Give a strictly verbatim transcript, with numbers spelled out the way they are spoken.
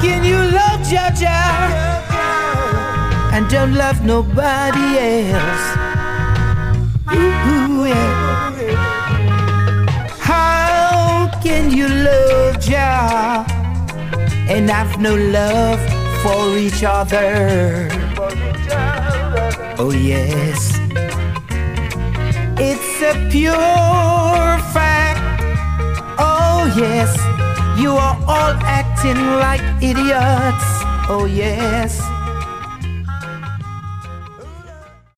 can you love Jah Jah and don't love nobody else? Ooh, yeah. How can you love Jah and have no love for each other? Oh yes, it's a pure fact. Oh yes, you are all acting like idiots. Oh yes.